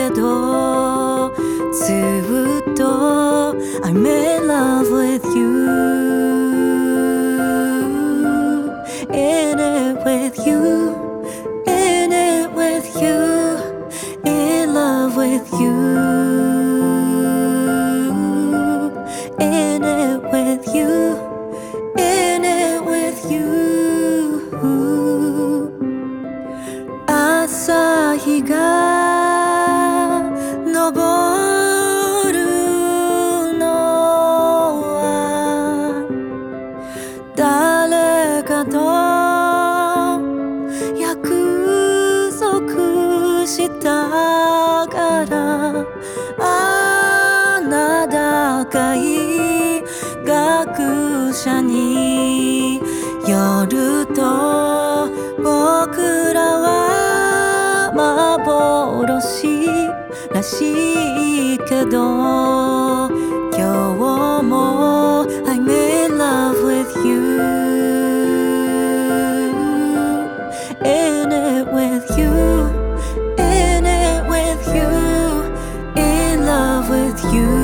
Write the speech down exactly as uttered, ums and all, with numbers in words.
どずっと I'm in love with you In it with you In it with you In love with you In it with you In it with you 朝日が昇るのは誰かと約束したからあなたがい学者に夜と僕らは幻らしいけど今日も I'm in love with you In it with you In it with you In love with you